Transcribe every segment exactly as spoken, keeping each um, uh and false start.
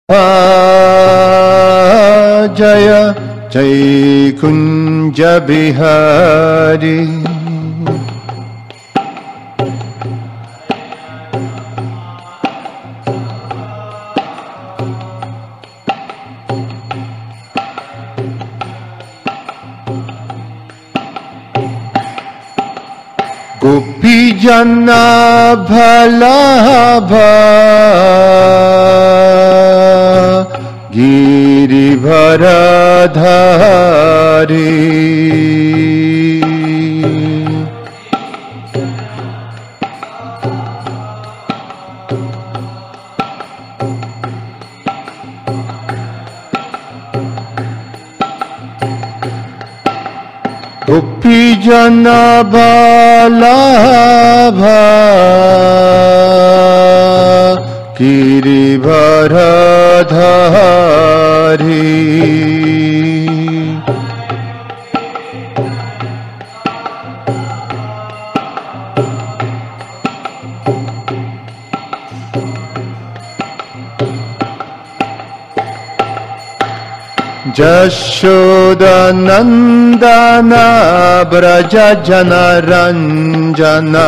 जय जय कुंज बिहारी गोपी जना भला गिरिभर धारी गोपी जना बालाभा गिरिभर धारी जशोदानंदना ब्रज जनरंजना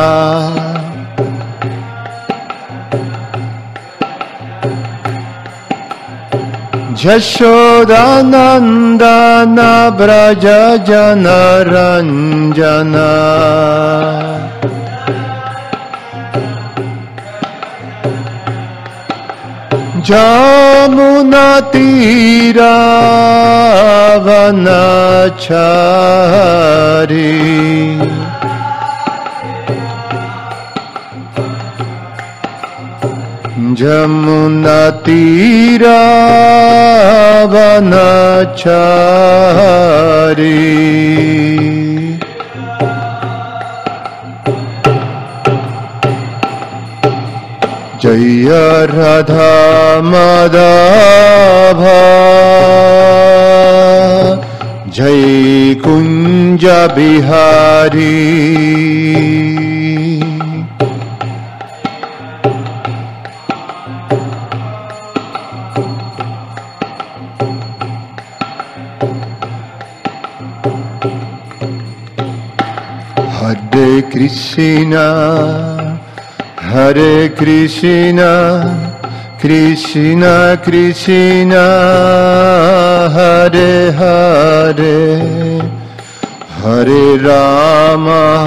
जशोदानंदना ब्रज जनरंजना जमुना तीरा वनचारी जमुना तीरा वनचारी जय राधा माधवा जय कुंज बिहारी हरे कृष्णा हरे कृष्णा कृष्णा कृष्णा हरे हरे हरे राम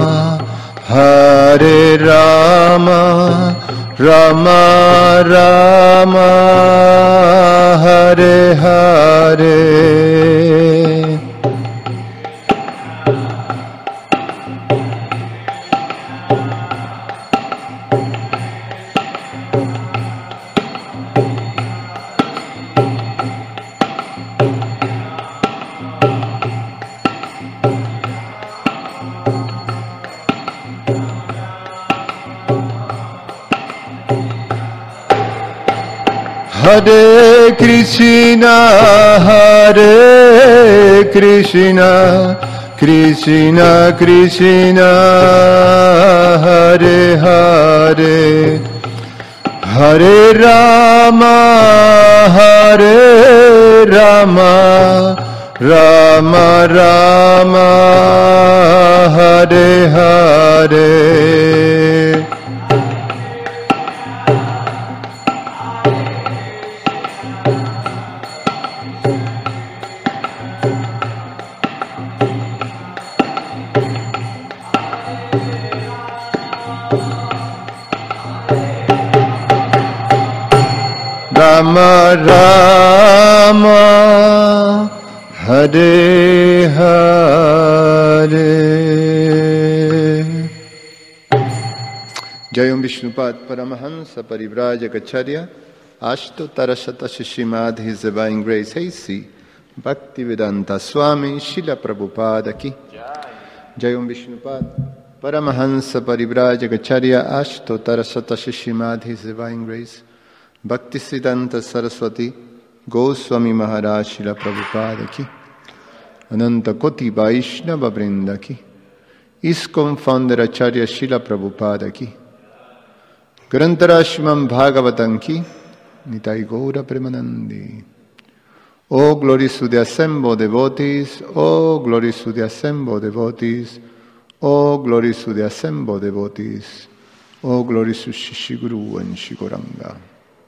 हरे राम राम राम हरे हरे हरे कृष्णा हरे कृष्णा कृष्णा कृष्णा हरे हरे हरे राम हरे राम राम राम हरे हरे राम राम हरे हरे। जय ओम विष्णुपाद परमहंस परिव्राजकाचार्य अष्टोत्तर शत श्रीमद् हिज डिवाइन ग्रेस हैसी भक्तिवेदांता स्वामी शिल प्रभुपाद की जय। ओम विष्णुपाद परमहंस परिव्राजकाचार्य अष्टोत्तर शत श्रीमद् हिज डिवाइन ग्रेस भक्ति सिद्धांत सरस्वती गोस्वामी महाराज शिला प्रभुपाद की अनंत कोटि वैष्णव वृंद की इस्कॉन फाउंडर आचार्य शिला प्रभुपाद की ग्रंथराज श्रीमद् भागवतम की Nitai Gaura Premanandi. Oh, glories to the assembled devotees. Oh, glories to the assembled devotees. Oh, glories to the assembled devotees. Oh, glories to Shishiguru and Shiguranga.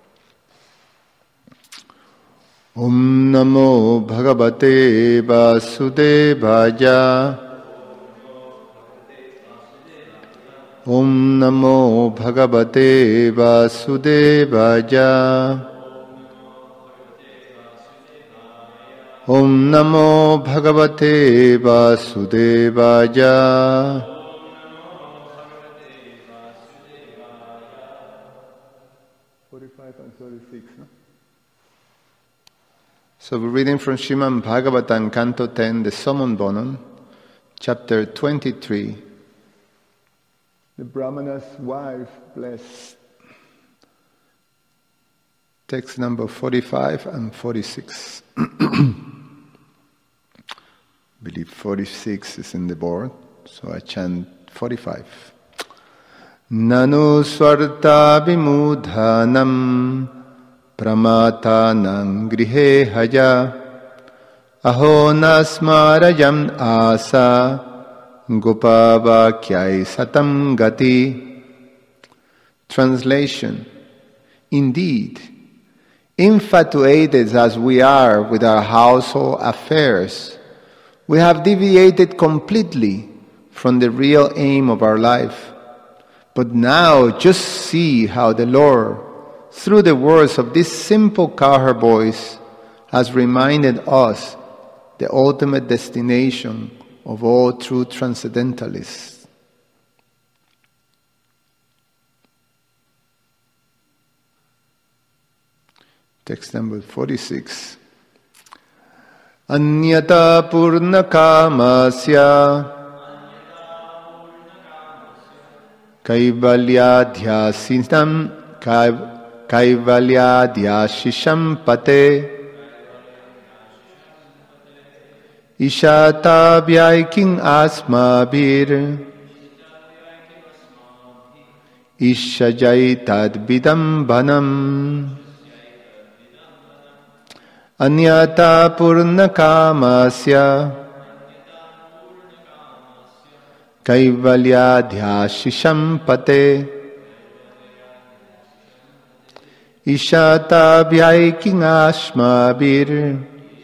Om Namo Bhagavate Vasudevaya. Om Namo Bhagavate Vasudevaya. Om Namo Bhagavate Vasudevaya. forty-five and thirty-six, no? So we're reading from Srimad Bhagavatam, Canto ten, the Summon Bonum, Chapter twenty-three. The Brahmana's wife blessed. Text number forty-five and forty-six. I believe forty-six is in the board, so I chant forty-five. Nanu swarta vimudhanam pramatanam grihe haya aho nasmarayam asa gopavakyai satam gati. Translation. Indeed, infatuated as we are with our household affairs, we have deviated completely from the real aim of our life. But now just see how the Lord, through the words of this simple cowherd voice, has reminded us the ultimate destination of all true transcendentalists. Text number forty-six. Anyata purna kamasya kaivalyadhyasinam kaivalyadhyashisham pate ishata vyaiking asmabhir ishajai vidam banam. Anyata purna kamasya kaivalyadhyashisham pate ishata vyaiking asmabhir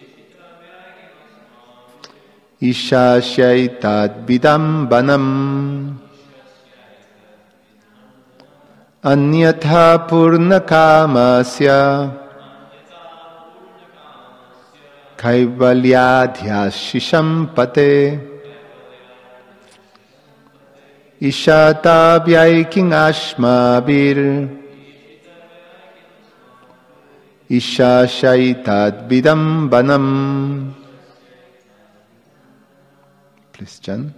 ishasyaitad vidam banam. Anyatha purna kamasya kaivalyadhyashisham pate ishata vyaiking asmabhir ishasyaitad vidam banam. Please, Jan.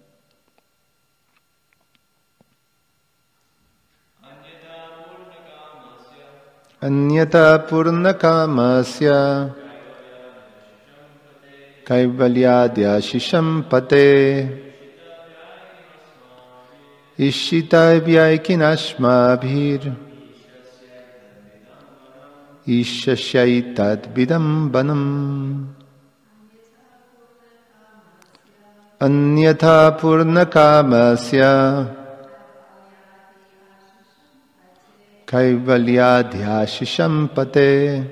Anyata purna kamasya kaivalyadhyashisham pate ishita vyaiking asmabhir ishasyaitad vidam banam. Anyatha purna kamasya kaivalyadhyashisham pate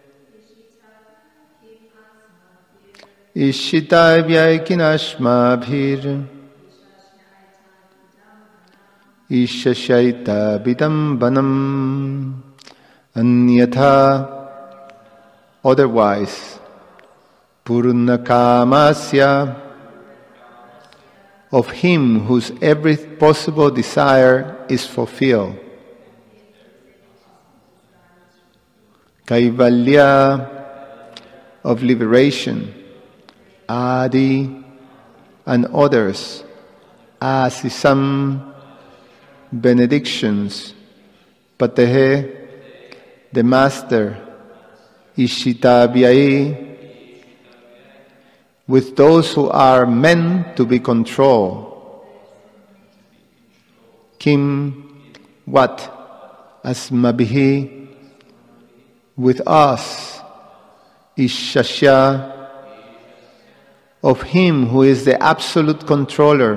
ishita vyaiking asmabhir ishasyaita vidam banam. Anyatha, otherwise, purna kamasya, of him whose every possible desire is fulfilled. Kaivalya, of liberation. Adi, and others. Asisam, benedictions. Patehe, the master. Ishitavyai, with those who are meant to be controlled. Kim, what? Asmabhihi, with us is Shasya of Him who is the absolute controller.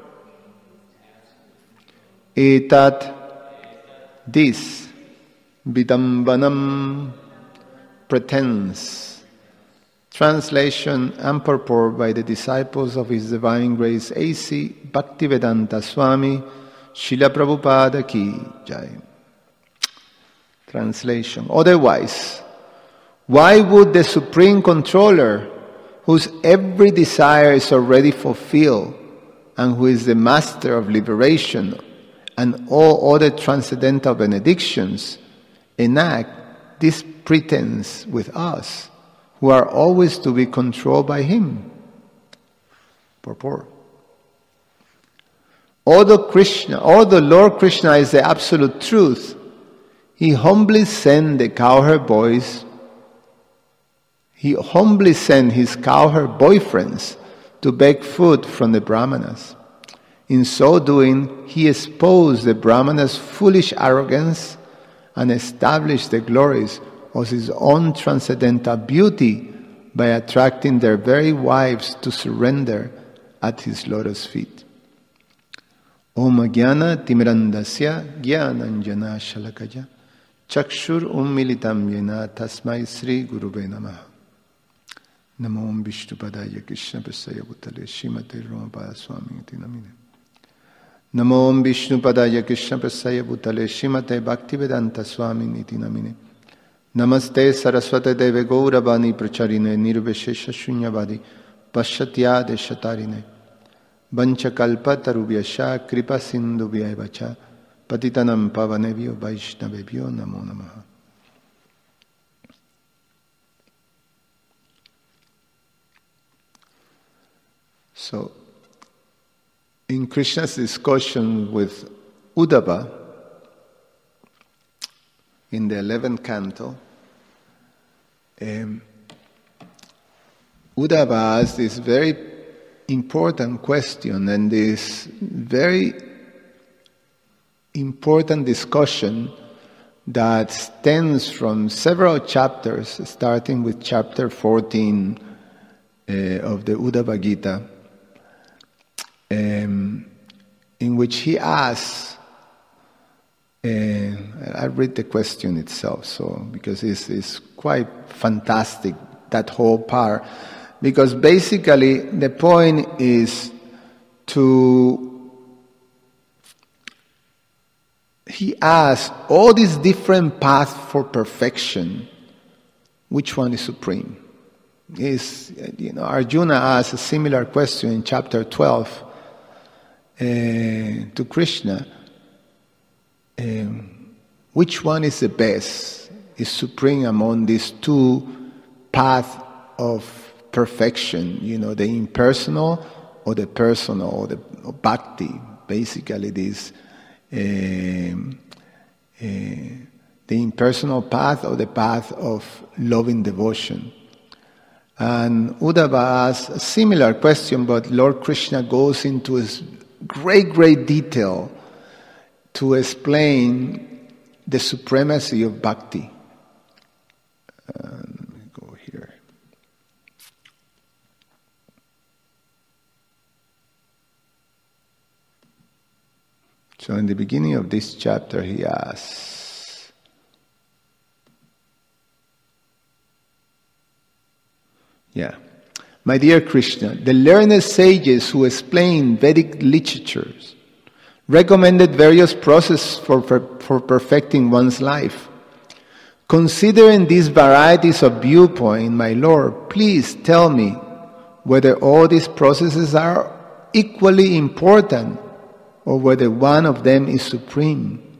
Etat, this, Vidambanam, pretense. Translation and purport by the disciples of His Divine Grace A C Bhaktivedanta Swami Srila Prabhupada Ki Jai. Translation. Otherwise, why would the Supreme Controller, whose every desire is already fulfilled and who is the Master of liberation and all other transcendental benedictions, enact this pretense with us, who are always to be controlled by Him? Purport. Although Krishna, although Lord Krishna is the absolute truth, He humbly sent the cowherd boys, He humbly sent His cowherd boyfriends to beg food from the Brahmanas. In so doing, He exposed the Brahmanas' foolish arrogance and established the glories of His own transcendental beauty by attracting their very wives to surrender at His lotus feet. Om Jnana Timirandasya Jnananjana Shalakaya Chakshur Ummilitam Yena Tasmai Sri Gurube Namaha. Namo Om Vishnupadaya Krishna Prasaya Bhutale Srimate Ramapada Swami Iti Namine. Namo Om Vishnupadaya Krishna Prasaya Bhutale Srimate Bhaktivedanta Swami Iti Namine. Namaste Saraswate Deve Gauravani Pracharine Nirveshesha Shunyavadi Pashatya Deshatarine Vanchakalpa Tarubhyasha Kripa Sindhubhya Vacha Patitanam Pavanebhyo Vaishnavebhyo Namo Namaha. So, in Krishna's discussion with Uddhava, in the eleventh canto, um, Uddhava asked this very important question and this very important discussion that stems from several chapters, starting with chapter fourteen uh, of the Uddhava Gita, um, in which he asks, uh, I read the question itself, so because it's, it's quite fantastic, that whole part. Because basically the point is to, he asks all these different paths for perfection, which one is supreme? Is, you know, Arjuna asks a similar question in chapter twelve uh, to Krishna. Um, which one is the best, is supreme among these two paths of perfection, you know, the impersonal or the personal, or the or bhakti, basically this, um, uh, the impersonal path or the path of loving devotion. And Uddhava asks a similar question, but Lord Krishna goes into his great, great detail to explain the supremacy of bhakti. Uh, let me go here. So in the beginning of this chapter he asks, yeah, my dear Krishna, the learned sages who explain Vedic literatures recommended various processes for, for, for perfecting one's life. Considering these varieties of viewpoint, my Lord, please tell me whether all these processes are equally important or whether one of them is supreme.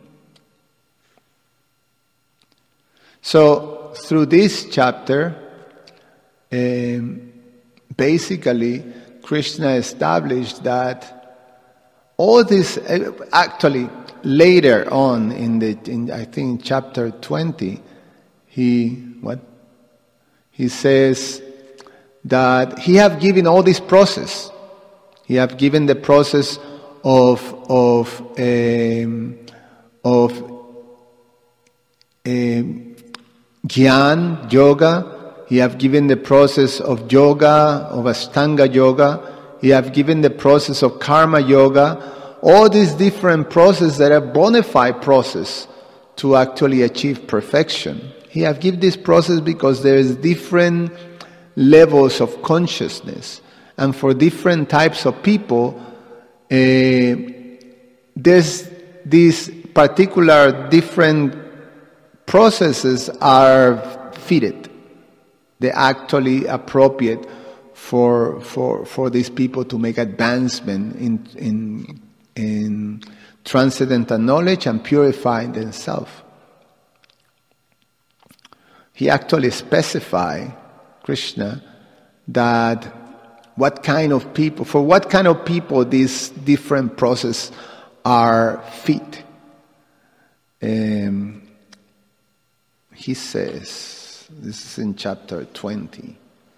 So, through this chapter, um, basically, Krishna established that all this, actually, later on in the, in, I think, chapter twenty, he what? He says that he have given all this process. He have given the process of of um, of um, Gyan, yoga. He have given the process of yoga, of Ashtanga yoga. He have given the process of karma yoga. All these different processes that are bona fide process to actually achieve perfection. He have given this process because there is different levels of consciousness. And for different types of people, uh, there's these particular different processes are fitted. They're actually appropriate for for for these people to make advancement in in in transcendental knowledge and purifying themselves. He actually specified, Krishna, that what kind of people, for what kind of people these different processes are fit. Um, he says, this is in chapter twenty.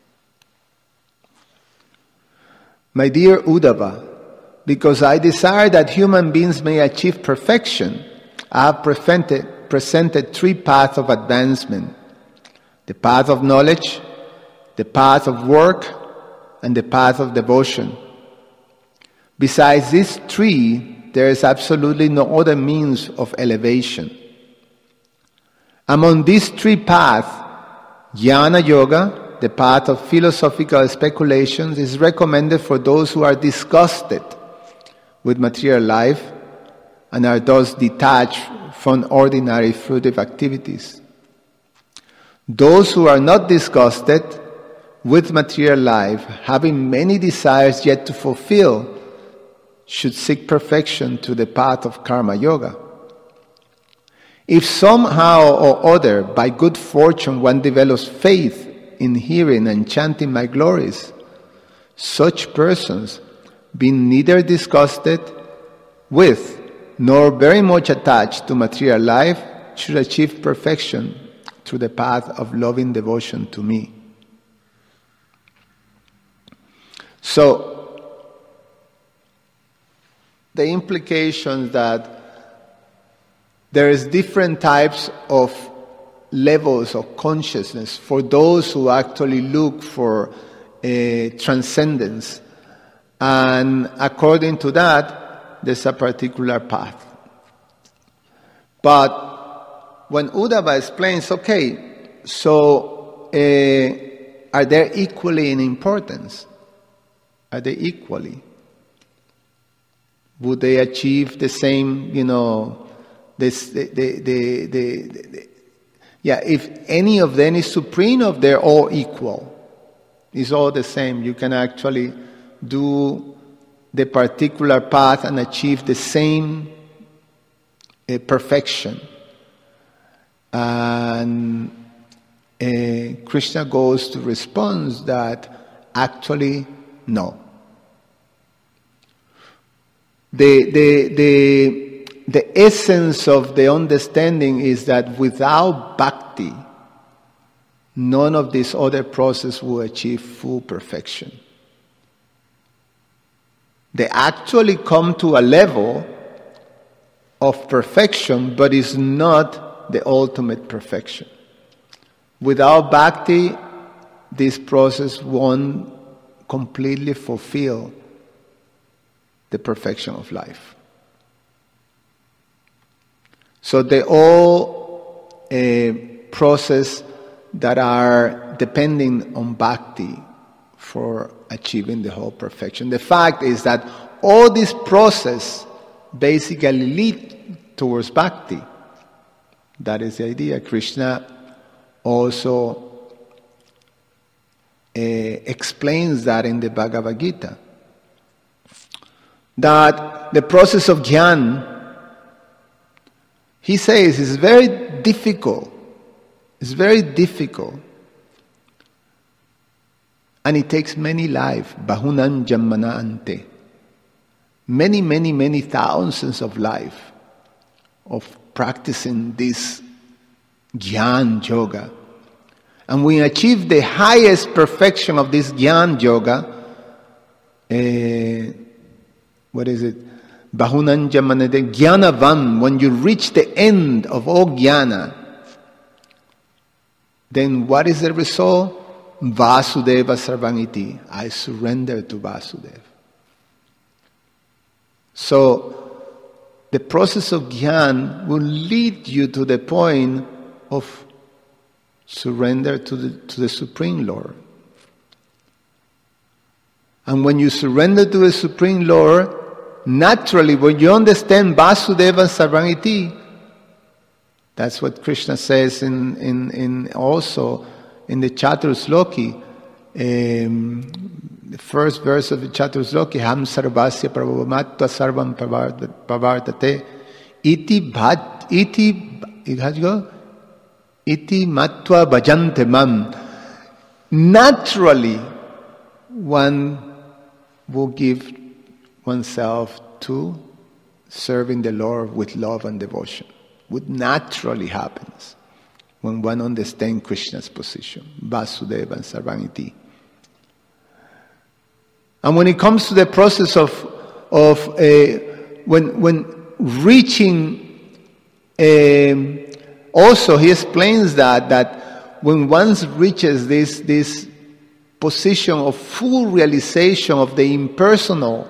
My dear Uddhava, because I desire that human beings may achieve perfection, I have presented, presented three paths of advancement. The path of knowledge, the path of work, and the path of devotion. Besides these three, there is absolutely no other means of elevation. Among these three paths, Jnana Yoga, the path of philosophical speculations, is recommended for those who are disgusted with material life and are thus detached from ordinary fruitive activities. Those who are not disgusted with material life, having many desires yet to fulfill, should seek perfection to the path of karma yoga. If somehow or other, by good fortune, one develops faith in hearing and chanting my glories, such persons, being neither disgusted with nor very much attached to material life, should achieve perfection through the path of loving devotion to me. So, the implications that there is different types of levels of consciousness for those who actually look for a transcendence. And according to that, there's a particular path. But when Uddhava explains, okay, so uh, are they equally in importance? Are they equally? Would they achieve the same, you know, this, the, the, the, the, the, yeah, if any of them is supreme, or they're all equal. It's all the same. You can actually do the particular path and achieve the same uh, perfection. And uh, Krishna goes to respond that actually, no. The, the, the, the essence of the understanding is that without bhakti, none of these other processes will achieve full perfection. They actually come to a level of perfection, but it's not the ultimate perfection. Without bhakti, this process won't completely fulfill the perfection of life. So they all a process that are depending on bhakti for achieving the whole perfection. The fact is that all this process basically lead towards bhakti. That is the idea. Krishna also uh, explains that in the Bhagavad Gita. That the process of jnana, he says, is very difficult. It's very difficult. And it takes many lives. Bahunan jammana ante. Many, many, many thousands of lives of practicing this jnana yoga. And we achieve the highest perfection of this jnana yoga. Uh, what is it? Bahunan jamanade jnanavan. When you reach the end of all jnana, then what is the result? Vasudeva Sarvamiti. I surrender to Vasudeva. So, the process of Gyan will lead you to the point of surrender to the, to the Supreme Lord. And when you surrender to the Supreme Lord, naturally, when you understand Vasudeva Sarvamiti, that's what Krishna says in, in, in also in the Chaturshloki, um, the first verse of the Chaturshloki, Ham Sarvasya Prabhavamatva Sarvam Pavartate Iti Bhat Iti how do you go? Iti Matva Bhajante Mam. Naturally, one will give oneself to serving the Lord with love and devotion. What naturally happens when one understands Krishna's position, Vasudeva and Sarvamiti. And when it comes to the process of of uh, when when reaching, um, also he explains that that when one reaches this this position of full realization of the impersonal,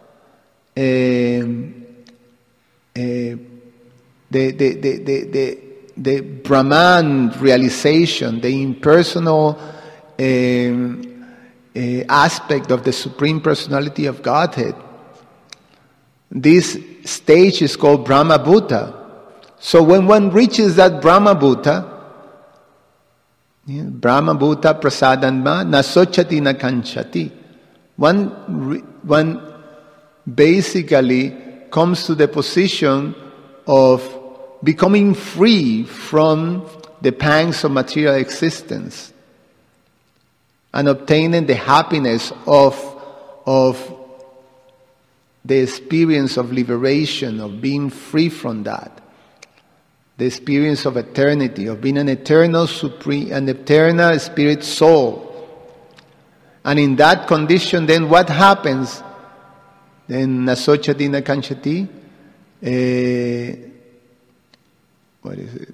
um, uh, The, the, the, the, the, the Brahman realization, the impersonal um, uh, aspect of the Supreme Personality of Godhead. This stage is called Brahma Bhuta. So when one reaches that Brahma Bhuta, yeah, Brahma Bhuta prasadanma nasochati na kanchati, one, one basically comes to the position of becoming free from the pangs of material existence and obtaining the happiness of, of the experience of liberation, of being free from that. The experience of eternity, of being an eternal supreme, an eternal spirit soul. And in that condition, then what happens? Then nasochati na kanchati, uh, what is it?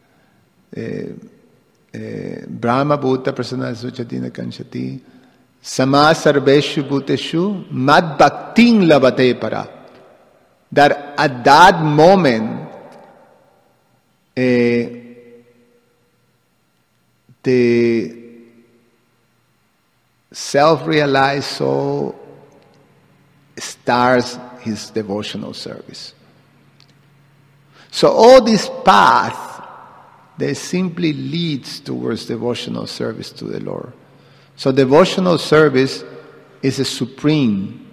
Uh, uh, Brahma Bhuta Prasanna Suchatina Kanchati Sama Sarveshu Bhuteshu Mad Bhaktin Labate Para. That at that moment, uh, the self-realized soul starts his devotional service. So all this path, they simply leads towards devotional service to the Lord. So devotional service is a supreme,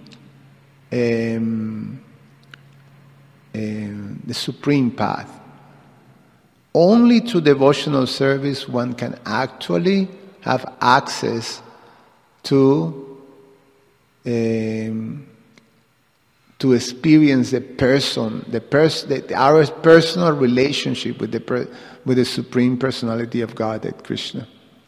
um, um, the supreme path. Only through devotional service one can actually have access to um, to experience the person, the pers- the, our personal relationship with the per- with the Supreme Personality of God, at Krishna.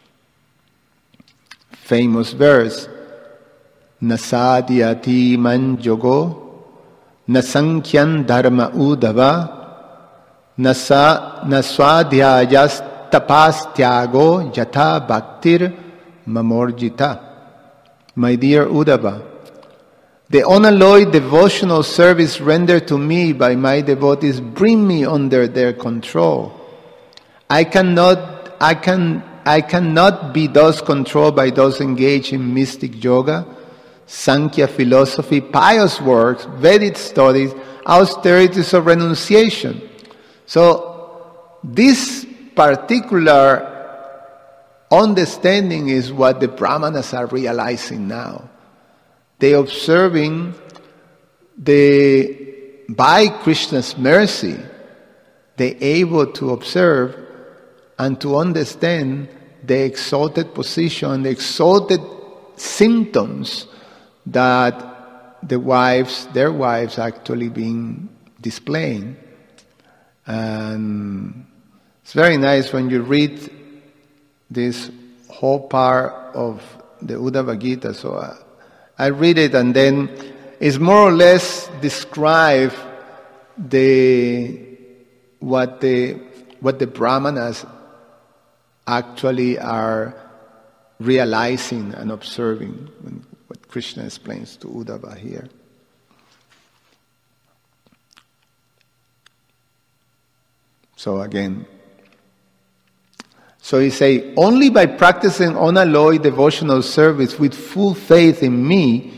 Famous verse: Nasadhyati man yogo, nasankhyan dharma udava, nasa naswadhyayas tapas tyago yatha bhaktir mamorjita. My dear Uddhava, the unalloyed devotional service rendered to me by my devotees bring me under their control. I cannot, I can, I cannot be thus controlled by those engaged in mystic yoga, Sankhya philosophy, pious works, Vedic studies, austerities of renunciation. So, this particular understanding is what the Brahmanas are realizing now. They observing the, by Krishna's mercy, they able to observe and to understand the exalted position, the exalted symptoms that the wives, their wives actually being displaying. And it's very nice when you read this whole part of the Uddhava Gita. So I, I read it, and then it's more or less describe the what the what the Brahmanas actually are realizing and observing what Krishna explains to Uddhava here. So again, so he say, only by practicing unalloyed devotional service with full faith in me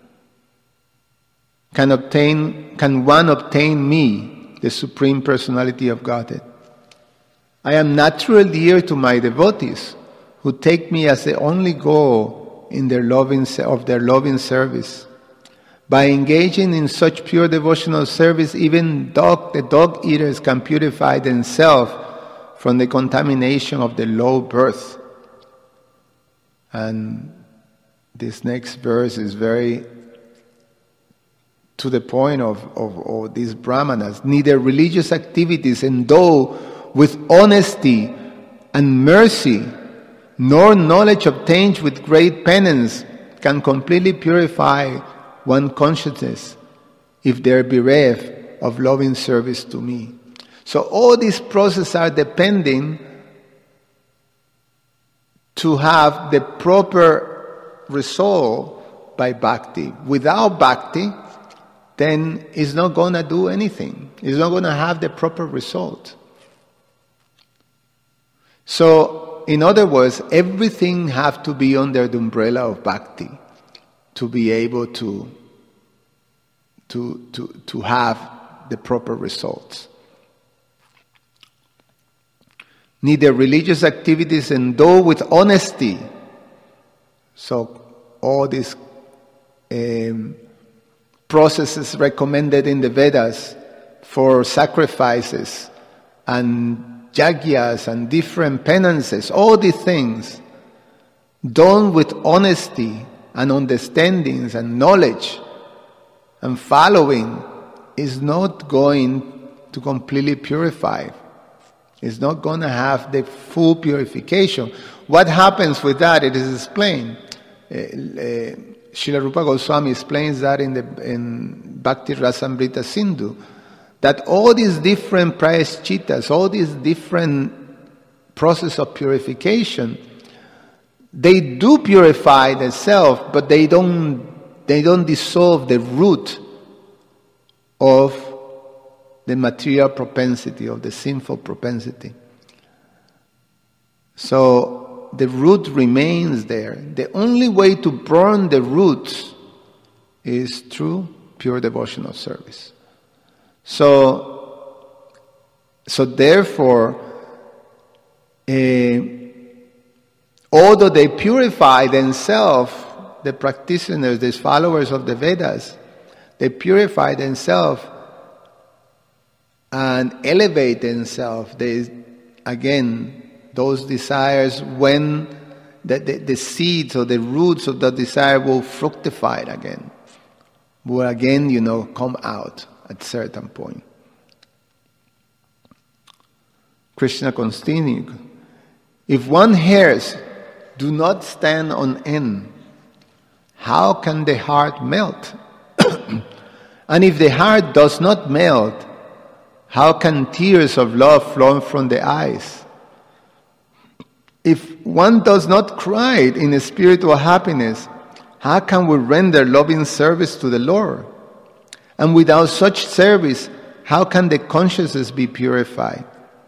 can obtain, can one obtain me, the Supreme Personality of Godhead. I am naturally dear to my devotees, who take me as the only goal in their loving of their loving service. By engaging in such pure devotional service, even dog, the dog eaters can purify themselves from the contamination of the low birth. And this next verse is very to the point of, of, of these brahmanas. Neither religious activities endowed with honesty and mercy, nor knowledge obtained with great penance can completely purify one consciousness if they are bereft of loving service to me. So all these processes are depending to have the proper result by bhakti. Without bhakti, then it's not going to do anything. It's not going to have the proper result. So, in other words, everything have to be under the umbrella of bhakti to be able to, to, to, to have the proper results. Neither religious activities endowed with honesty. So, all these um, processes recommended in the Vedas for sacrifices and yagyas and different penances, all these things done with honesty and understandings and knowledge and following is not going to completely purify. It's not going to have the full purification. What happens with that? It is explained. Uh, uh, Srila Rupa Goswami explains that in the in Bhakti Rasamrita Sindhu, that all these different prayaschitas, all these different process of purification, they do purify themselves, but they don't they don't dissolve the root of the material propensity, of the sinful propensity. So the root remains there. The only way to burn the roots is through pure devotional service. So, so therefore, uh, although they purify themselves, the practitioners, the followers of the Vedas, they purify themselves and elevate themselves. They, again, those desires, when the, the, the seeds or the roots of the desire will fructify again, will again, you know, come out at a certain point. Krishna continued, if one hairs do not stand on end, how can the heart melt? And if the heart does not melt, how can tears of love flow from the eyes? If one does not cry in spiritual happiness, how can we render loving service to the Lord? And without such service, how can the consciousness be purified?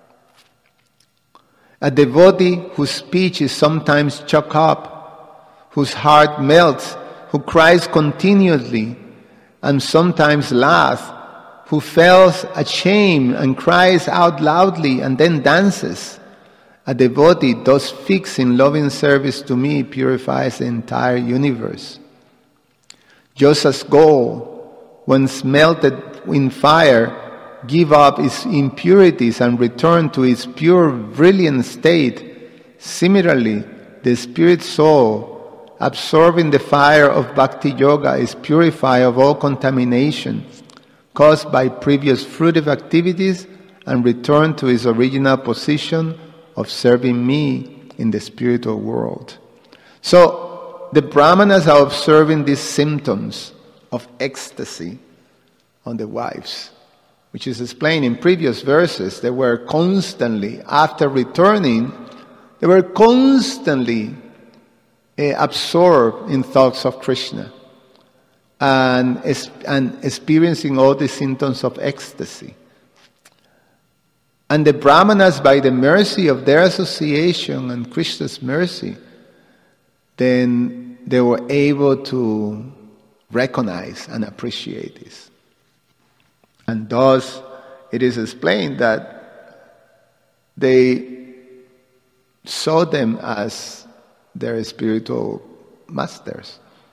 A devotee whose speech is sometimes choked up, whose heart melts, who cries continuously, and sometimes laughs, who feels ashamed and cries out loudly and then dances. A devotee thus fixed in loving service to me purifies the entire universe. Just as gold, when smelted in fire, give up its impurities and return to its pure, brilliant state, similarly, the spirit soul, absorbing the fire of bhakti yoga, is purified of all contamination caused by previous fruitive activities and return to its original position of serving me in the spiritual world. So, the Brahmanas are observing these symptoms of ecstasy on the wives, which is explained in previous verses. They were constantly, after returning They were constantly uh, absorbed in thoughts of Krishna and, and experiencing all the symptoms of ecstasy. And the Brahmanas, by the mercy of their association and Krishna's mercy, then they were able to recognize and appreciate this. And thus, it is explained that they saw them as their spiritual masters.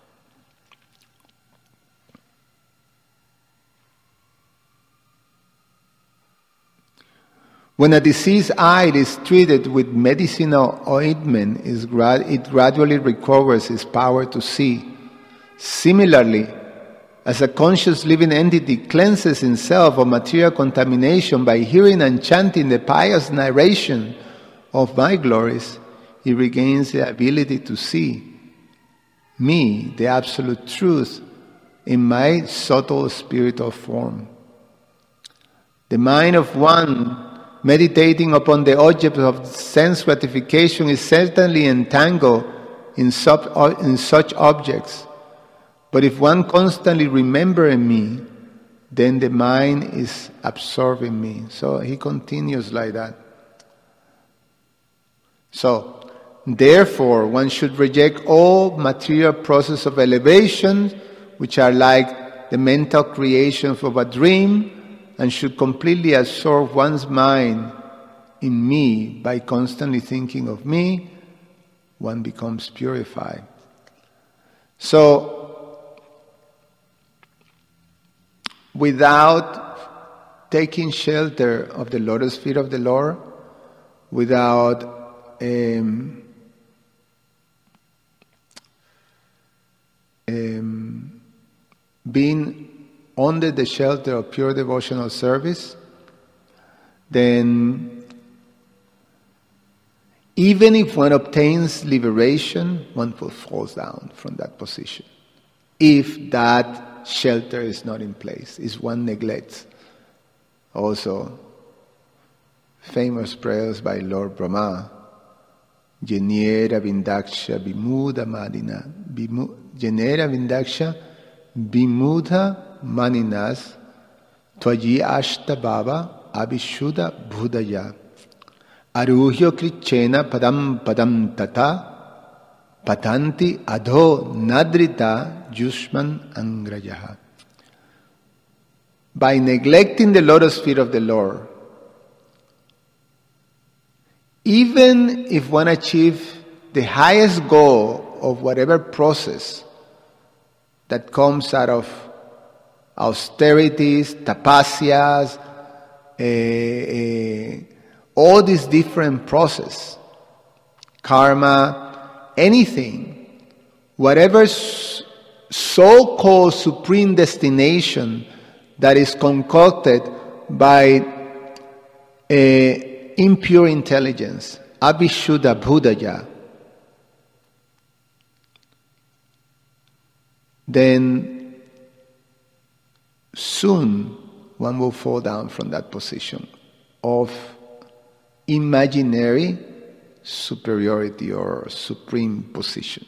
When a diseased eye is treated with medicinal ointment, it gradually recovers its power to see. Similarly, as a conscious living entity cleanses itself of material contamination by hearing and chanting the pious narration of my glories, it regains the ability to see me, the absolute truth, in my subtle spiritual form. The mind of one meditating upon the object of sense gratification is certainly entangled in, sub, in such objects. But if one constantly remembers me, then the mind is absorbing me. So he continues like that. So, therefore, one should reject all material processes of elevation, which are like the mental creations of a dream, and should completely absorb one's mind in me. By constantly thinking of me, one becomes purified. So, without taking shelter of the lotus feet of the Lord, without um, um, being under the shelter of pure devotional service, then even if one obtains liberation, one will fall down from that position. If that shelter is not in place, if one neglects also famous prayers by Lord Brahma, Jenera Vindaksha Vimuda Madina, Jenera Vindaksha Vimuda Maninas Tvaji Ashta Baba Abhishuddha Bhudaya Aruhyo Krichena Padam Padam Tata Patanti Adho Nadrita Jushman Angrajaha. By neglecting the lotus feet of the Lord, even if one achieves the highest goal of whatever process that comes out of austerities, tapasyas, uh, uh, all these different processes, karma, anything, whatever so-called supreme destination that is concocted by uh, impure intelligence, Abhishuddha Bhudaya, then soon one will fall down from that position of imaginary superiority or supreme position.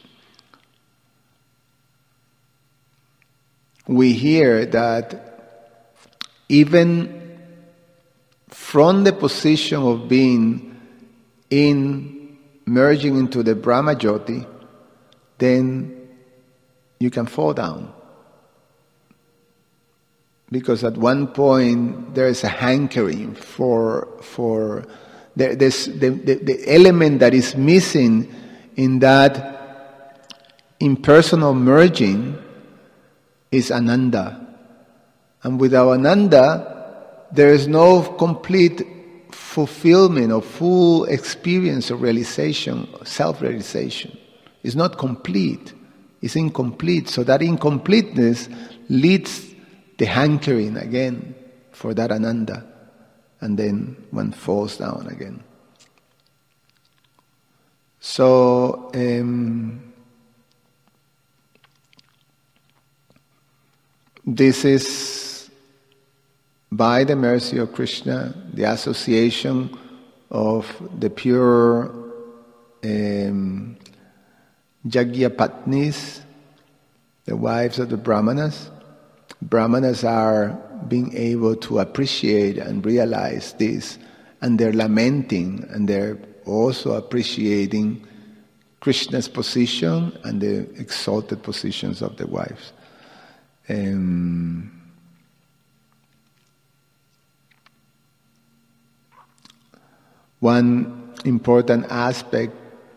We hear that even from the position of being in merging into the Brahma Jyoti, then you can fall down. Because at one point there is a hankering for for there, there's the, the, the element that is missing in that impersonal merging is Ananda. And without Ananda, there is no complete fulfillment or full experience of realization, self-realization. It's not complete. It's incomplete. So that incompleteness leads the hankering again for that Ananda, and then one falls down again. So um, this is, by the mercy of Krishna, the association of the pure um, Yagyapatnis, the wives of the Brahmanas. Brahmanas are being able to appreciate and realize this, and they're lamenting, and they're also appreciating Krishna's position and the exalted positions of the wives. Um, one important aspect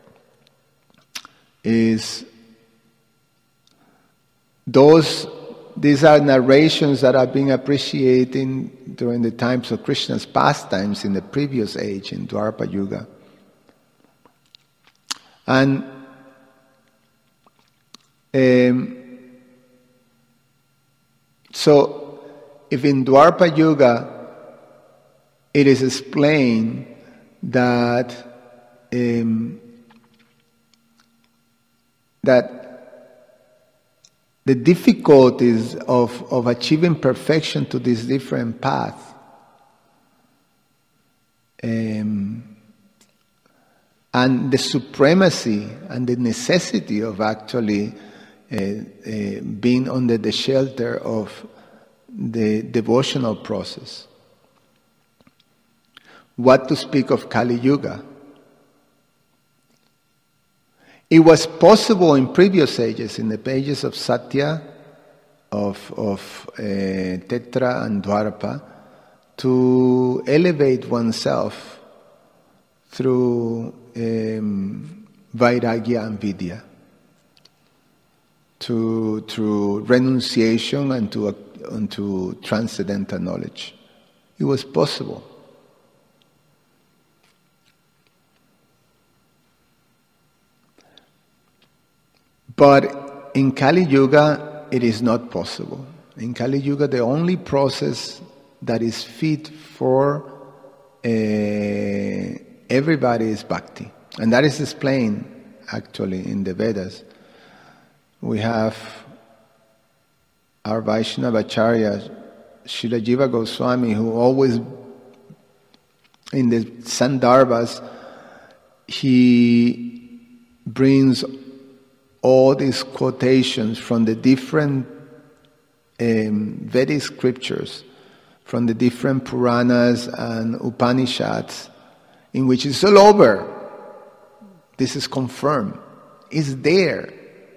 is those, these are narrations that are being appreciated during the times of Krishna's pastimes in the previous age, in Dwapara Yuga. And um, so, if in Dwapara Yuga it is explained that um, that the difficulties of, of achieving perfection to this different path um, and the supremacy and the necessity of actually uh, uh, being under the shelter of the devotional process. What to speak of Kali Yuga? It was possible in previous ages, in the pages of Satya, of, of uh, Tetra and Dwarapa, to elevate oneself through um, Vairagya and Vidya, to, through renunciation and to, and to transcendental knowledge. It was possible. But in Kali Yuga, it is not possible. In Kali Yuga, the only process that is fit for uh, everybody is bhakti. And that is explained, actually, in the Vedas. We have our Vaishnava Acharya, Srila Jiva Goswami, who always, in the Sandarbhas, he brings all these quotations from the different um, Vedic scriptures, from the different Puranas and Upanishads, in which it's all over. This is confirmed. It's there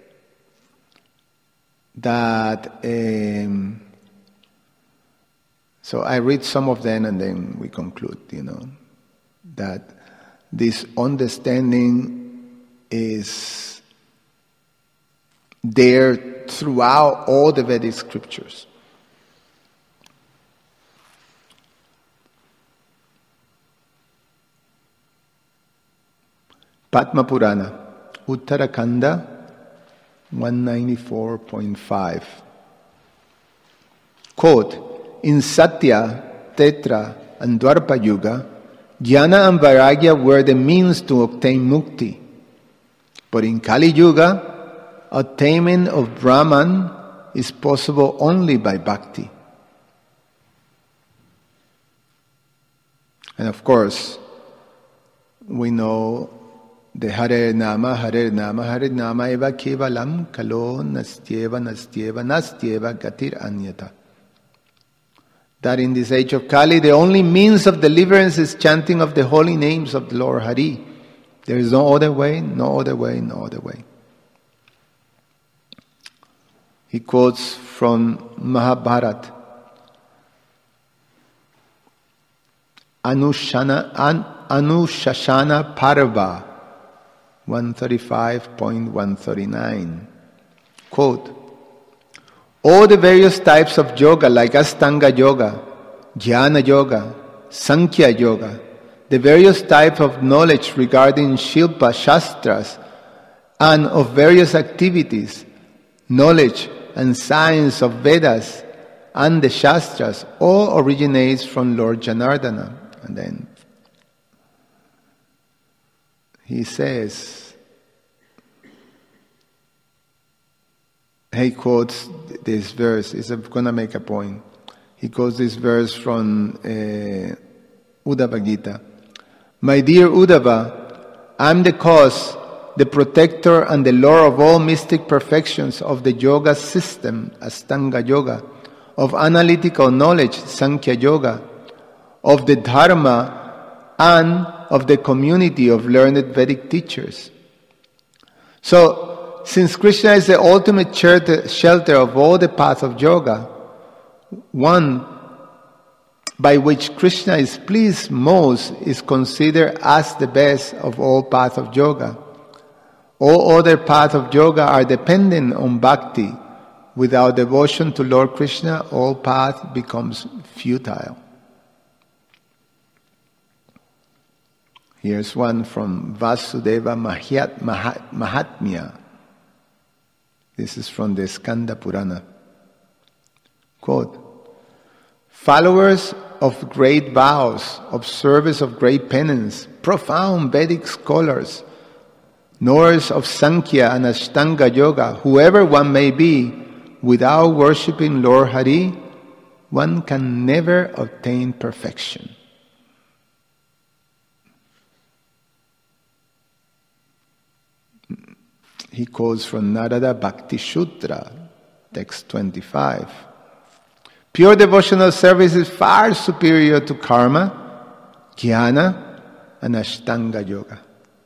that. Um, so I read some of them and then we conclude. You know that this understanding is there throughout all the Vedic scriptures. Padma Purana, Uttarakanda one ninety-four point five. Quote, in Satya, Tetra and Dwapara Yuga, Jnana and Vairagya were the means to obtain mukti. But in Kali Yuga, attainment of Brahman is possible only by bhakti. And of course, we know the Hare Nama, Hare Nama, Hare Nama eva kevalam kalo nastyeva nastyeva nastyeva gatir anyata. That in this age of Kali, the only means of deliverance is chanting of the holy names of the Lord Hari. There is no other way, no other way, no other way. He quotes from Mahabharata, Anushana, An, Anushashana Parva, one thirty-five point one thirty-nine. Quote, all the various types of yoga like Astanga Yoga, Jnana Yoga, Sankhya Yoga, the various types of knowledge regarding Shilpa, Shastras, and of various activities, knowledge and science of Vedas and the Shastras, all originates from Lord Janardana. And then he says, he quotes this verse, he's going to make a point. He quotes this verse from uh, Uddhava Gita. My dear Uddhava, I am the cause, the protector and the lord of all mystic perfections of the yoga system, Astanga Yoga, of analytical knowledge, Sankhya Yoga, of the Dharma, and of the community of learned Vedic teachers. So, since Krishna is the ultimate shelter of all the paths of yoga, one by which Krishna is pleased most is considered as the best of all paths of yoga. All other paths of yoga are dependent on bhakti. Without devotion to Lord Krishna, all path becomes futile. Here's one from Vasudeva Mahat, Mahat, Mahatmya. This is from the Skanda Purana. Quote, followers of great vows, observers of great penance, profound Vedic scholars, knowers of Sankhya and Ashtanga Yoga, whoever one may be, without worshipping Lord Hari, one can never obtain perfection. He quotes from Narada Bhakti Sutra, text twenty-five. Pure devotional service is far superior to karma, jnana, and Ashtanga Yoga.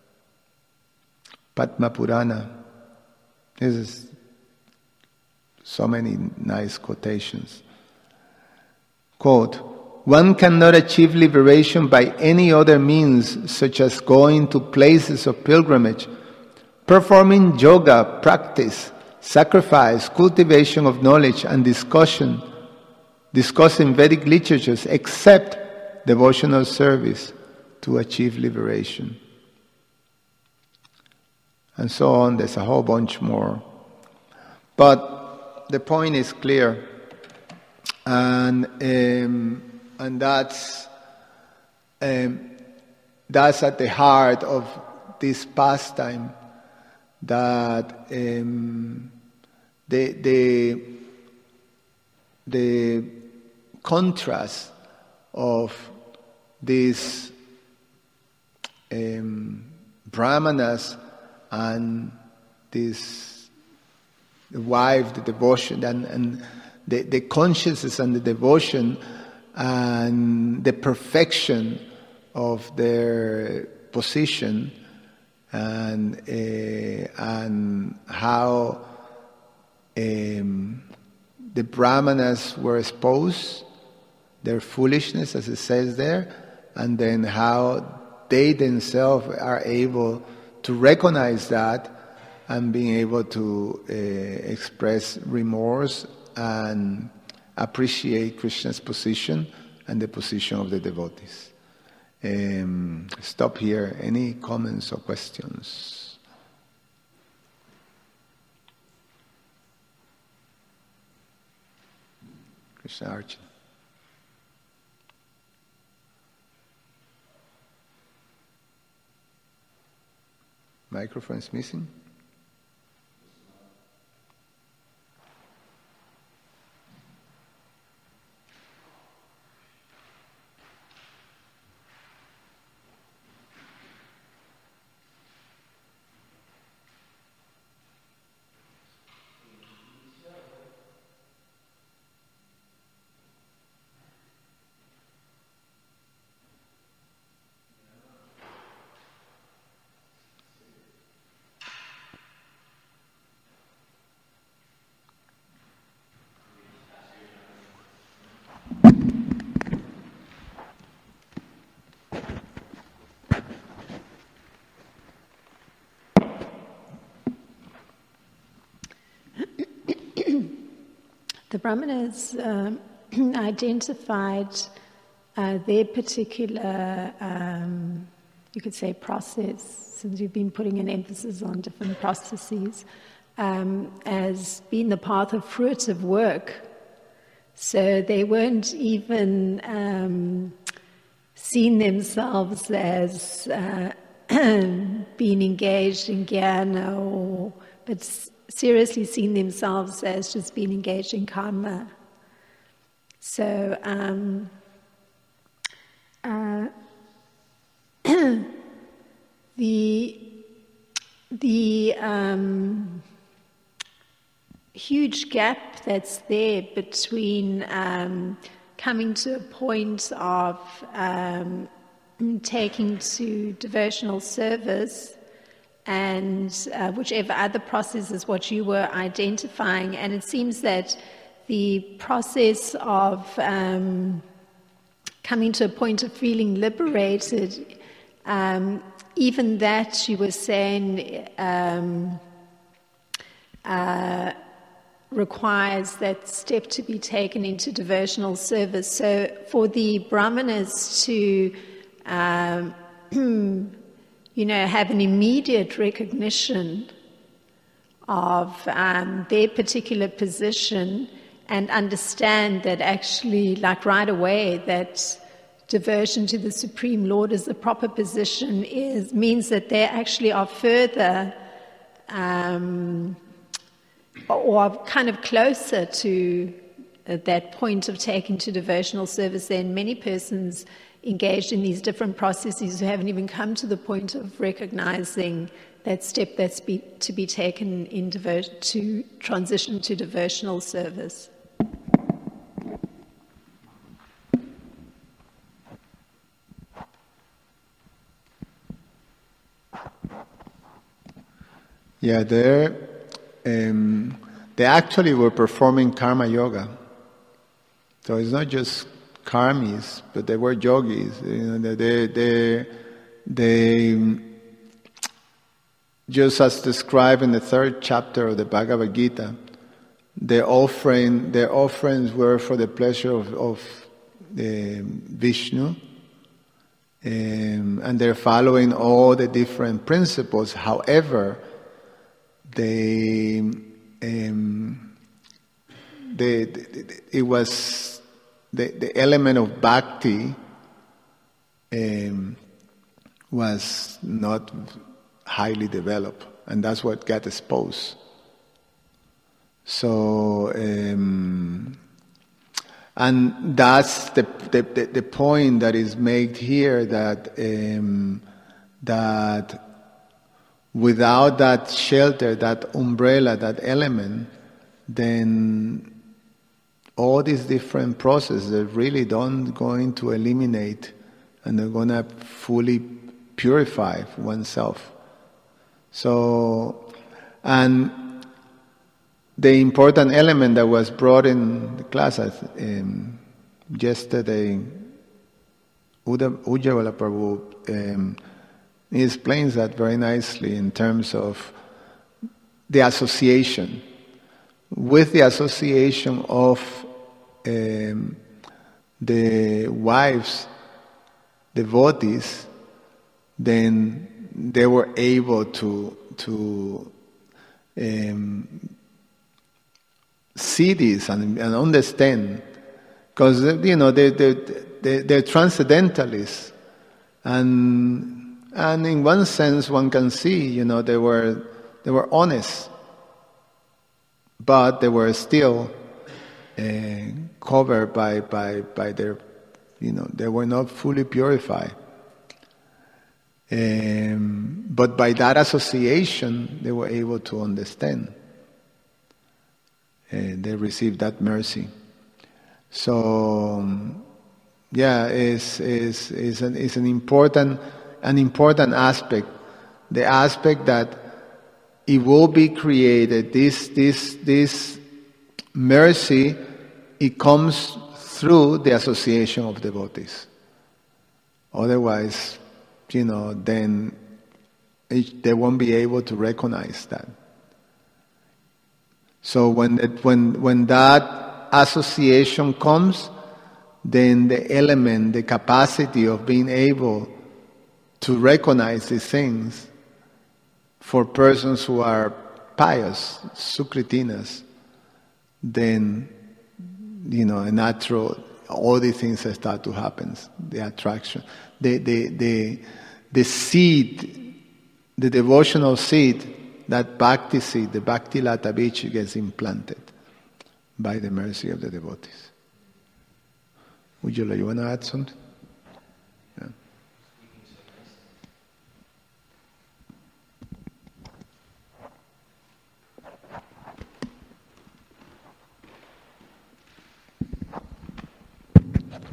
Padma Purana. This is so many nice quotations. Quote, one cannot achieve liberation by any other means, such as going to places of pilgrimage, performing yoga, practice, sacrifice, cultivation of knowledge, and discussion, discussing Vedic literatures, except devotional service to achieve liberation. And so on, there's a whole bunch more. But the point is clear. And um, and that's um, that's at the heart of this pastime. That um, the the the contrast of these um, brahmanas and this the wife, the devotion, and, and the, the consciousness and the devotion and the perfection of their position. And uh, and how um, the brahmanas were exposed, their foolishness, as it says there, and then how they themselves are able to recognize that and being able to uh, express remorse and appreciate Krishna's position and the position of the devotees. Um, stop here. Any comments or questions? Krishna Archana. Microphone is missing. The Brahmanas um, identified uh, their particular, um, you could say, process, since you've been putting an emphasis on different processes, um, as being the path of fruitive work. So they weren't even um, seeing themselves as uh, being engaged in jnana, or, but seriously seeing themselves as just being engaged in karma. So um, uh, the the um, huge gap that's there between um, coming to a point of um, taking to devotional service and uh, whichever other process is what you were identifying. And it seems that the process of um, coming to a point of feeling liberated, um, even that you were saying um, uh, requires that step to be taken into devotional service. So for the Brahmanas to, um, you know, have an immediate recognition of um, their particular position and understand that actually, like right away, that devotion to the Supreme Lord is the proper position is means that they actually are further um, or are kind of closer to uh, that point of taking to devotional service than many persons engaged in these different processes who haven't even come to the point of recognizing that step that's be, to be taken in devo- to transition to devotional service. Yeah, there. Um, they actually were performing karma yoga. So it's not just karmis, but they were yogis. You know, they, they, they, just as described in the third chapter of the Bhagavad Gita, their offering, their offerings were for the pleasure of, of the Vishnu, um, and they're following all the different principles. However, they, um, they, they it was the, the element of bhakti um, was not highly developed, and that's what got exposed. So, um, and that's the, the the the point that is made here, that um, that without that shelter, that umbrella, that element, then all these different processes are really don't going to eliminate, and they're going to fully purify oneself. So, and the important element that was brought in the class um, yesterday, Ujjwala Prabhu um, he explains that very nicely in terms of the association. With the association of um, the wives, devotees, then they were able to to um, see this and, and understand, because you know they they they they're transcendentalists, and and in one sense one can see, you know, they were they were honest, but they were still uh, covered by by by their, you know, they were not fully purified. Um, but by that association, they were able to understand. Uh, they received that mercy. So, um, yeah, it's it's it's an it's an important an important aspect. The aspect that it will be created. This this this mercy, it comes through the association of devotees. Otherwise, you know, then it, they won't be able to recognize that. So when it, when when that association comes, then the element, the capacity of being able to recognize these things for persons who are pious, sukritinas, then, you know, a natural, all these things start to happen. The attraction, the the the the seed, the devotional seed, that bhakti seed, the bhakti lata beach gets implanted by the mercy of the devotees. Ujjwala, you want to add something? Yeah.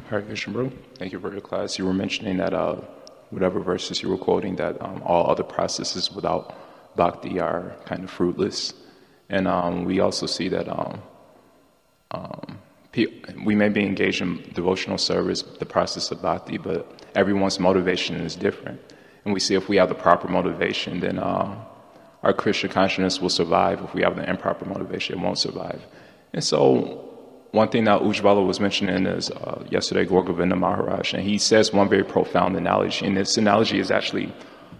Hare Krishna, bro. Thank you for your class. You were mentioning that uh, whatever verses you were quoting, that um, all other processes without bhakti are kind of fruitless. And um, we also see that um, um, we may be engaged in devotional service, the process of bhakti, but everyone's motivation is different. And we see if we have the proper motivation, then uh, our Krishna consciousness will survive. If we have the improper motivation, it won't survive. And so one thing that Ujjvala was mentioning is uh, yesterday, Gaur Govinda Maharaj, and he says one very profound analogy, and this analogy is actually,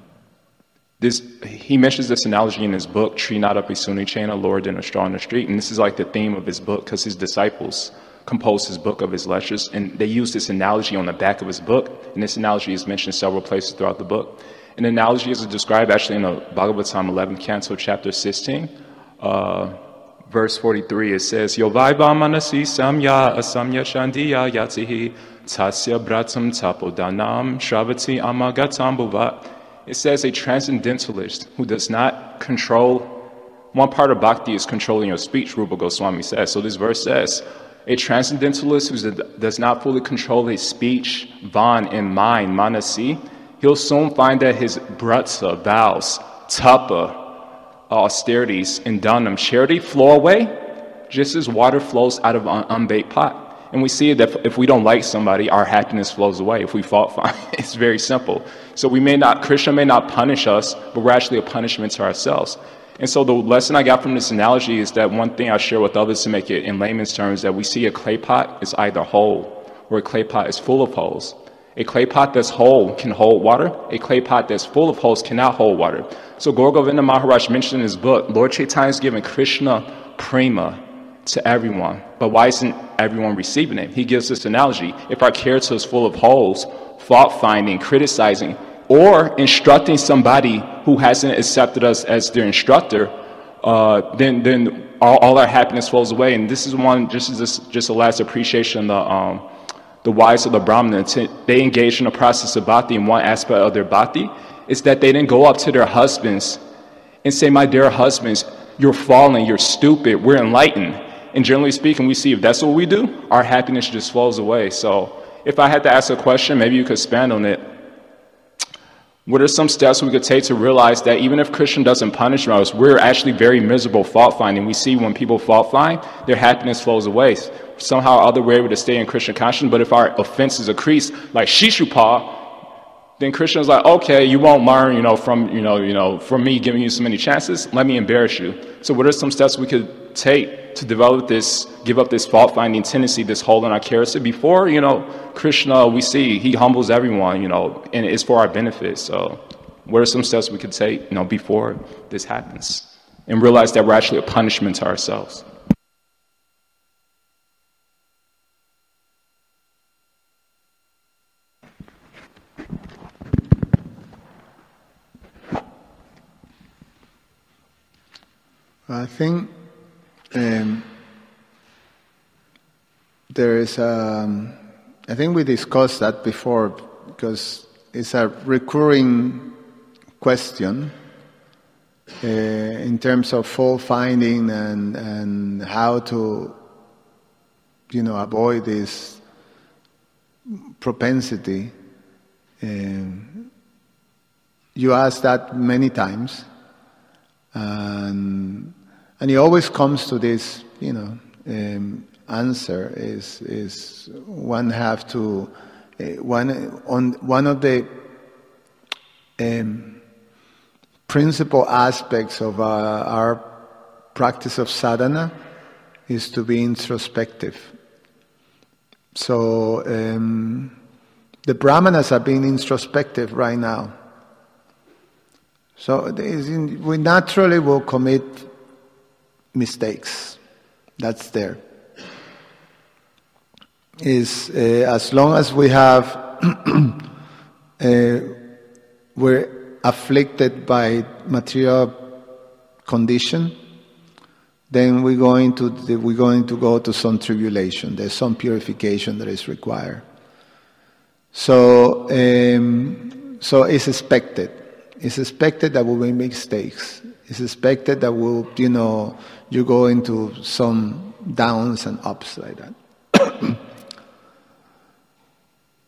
this. he mentions this analogy in his book, Trinadapi Sunichena, Lower Than a Straw in the Street, and this is like the theme of his book, because his disciples composed his book of his lectures, and they use this analogy on the back of his book, and this analogy is mentioned several places throughout the book. And the analogy is described actually in the Bhagavatam eleventh canto, chapter sixteen, uh, verse forty-three. It says, Yovaiva manasi samya asamya shandiya yatihi tasya bratam tapodanam shravati amagatam bhuvat. It says a transcendentalist who does not control, one part of bhakti is controlling your speech, Rupa Goswami says. So this verse says, a transcendentalist who does not fully control his speech, van, and mind, manasi, he'll soon find that his bratsa, vows, tapa, austerities, and dhanam, charity flow away, just as water flows out of an unbaked pot. And we see that if we don't like somebody, our happiness flows away. If we fault find, it's very simple. So we may not, Krishna may not punish us, but we're actually a punishment to ourselves. And so the lesson I got from this analogy is that one thing I share with others to make it in layman's terms, that we see a clay pot is either whole or a clay pot is full of holes. A clay pot that's whole can hold water. A clay pot that's full of holes cannot hold water. So Gaur Govinda Maharaj mentioned in his book, Lord Chaitanya is giving Krishna prema to everyone. But why isn't everyone receiving it? He gives this analogy. If our character is full of holes, fault-finding, criticizing, or instructing somebody who hasn't accepted us as their instructor, uh, then then all, all our happiness flows away. And this is one, just as just a last appreciation, the um, the wives of the Brahmana, they engage in the process of bhakti, and one aspect of their bhakti is that they didn't go up to their husbands and say, my dear husbands, you're fallen, you're stupid, we're enlightened. And generally speaking, we see if that's what we do, our happiness just flows away. So if I had to ask a question, maybe you could expand on it. What are some steps we could take to realize that even if Krishna doesn't punish us, we're actually very miserable fault-finding. We see when people fault-find, their happiness flows away. Somehow or other, we're able to stay in Krishna consciousness, but if our offenses increase, like Shishupal, then Krishna's like, okay, you won't learn, you know, from, you know, you know, from me giving you so many chances, let me embarrass you. So what are some steps we could take to develop this, give up this fault-finding tendency, this hole in our character? Before, you know, Krishna, we see, he humbles everyone, you know, and it's for our benefit. So what are some steps we could take, you know, before this happens? And realize that we're actually a punishment to ourselves. I think um, there is a, I think we discussed that before because it's a recurring question uh, in terms of fault finding and, and how to, you know, avoid this propensity. Um, you asked that many times. And, and it always comes to this, you know, um, answer is is one have to uh, one on one of the um, principal aspects of our, our practice of sadhana is to be introspective. So um, the brahmanas are being introspective right now. So we naturally will commit mistakes. That's there. Is uh, as long as we have uh, we're afflicted by material condition, then we're going to we're going to go to some tribulation. There's some purification that is required. So um, so it's expected. It's expected that we will make mistakes. It's expected that we'll, you know, you go into some downs and ups like that.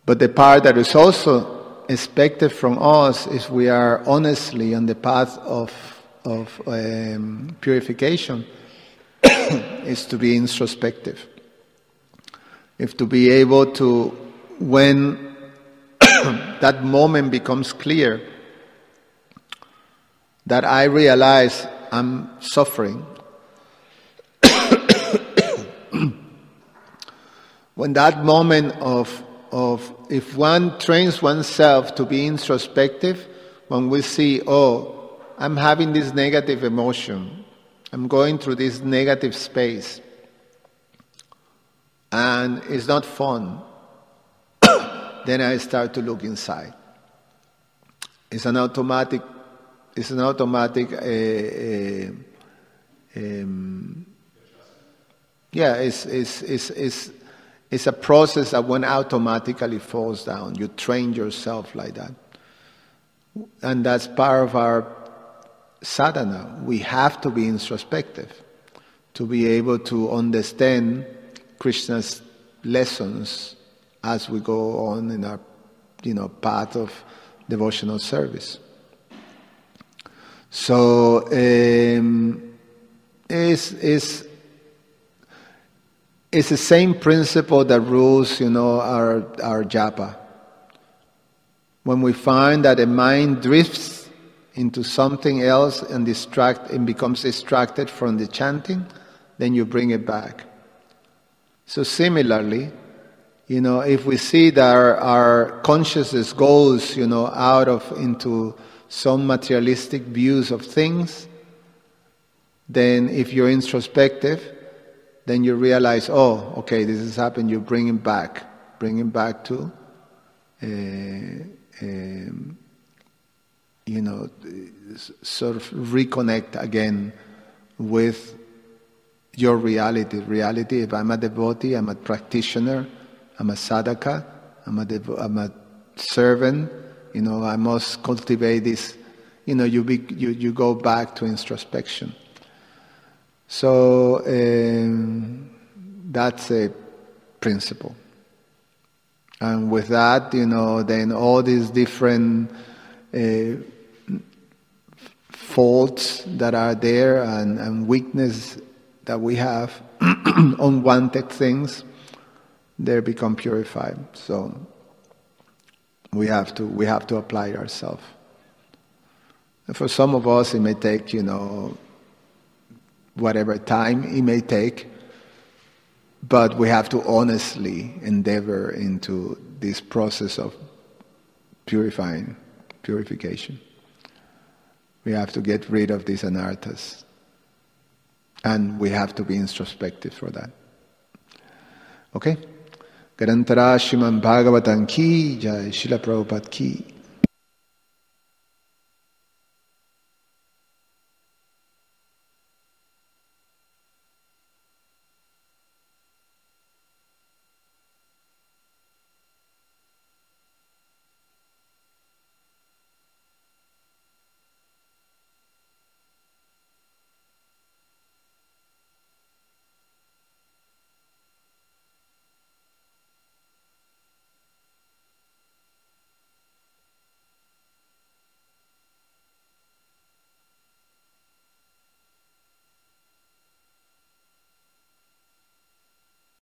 But the part that is also expected from us, if we are honestly on the path of of um, purification, is to be introspective. If to be able to, when that moment becomes clear, that I realize I'm suffering. When that moment of, of, if one trains oneself to be introspective, when we see, oh, I'm having this negative emotion, I'm going through this negative space, and it's not fun, then I start to look inside. It's an automatic, it's an automatic, uh, uh, um, yeah, it's, it's, it's, it's, it's a process that one automatically falls down. You train yourself like that. And that's part of our sadhana. We have to be introspective to be able to understand Krishna's lessons as we go on in our, you know, path of devotional service. So um, it's, it's, it's the same principle that rules, you know, our our japa. When we find that the mind drifts into something else and distract and becomes distracted from the chanting, then you bring it back. So similarly, you know, if we see that our, our consciousness goes, you know, out of into some materialistic views of things, then if you're introspective, then you realize, oh, okay, this has happened. You bring it back, bring it back to, uh, um, you know, sort of reconnect again with your reality. Reality, if I'm a devotee, I'm a practitioner, I'm a sadhaka, I'm a, devo- I'm a servant, you know, I must cultivate this, you know, you, be, you, you go back to introspection. So um, that's a principle. And with that, you know, then all these different uh, faults that are there and, and weakness that we have, unwanted things, they become purified. So we have to we have to apply ourselves. For some of us, it may take, you know, whatever time it may take, but we have to honestly endeavor into this process of purifying, purification. We have to get rid of these anarthas. And we have to be introspective for that. Okay? Garantara Shriman Bhagavatam ki jai, Srila Prabhupada ki.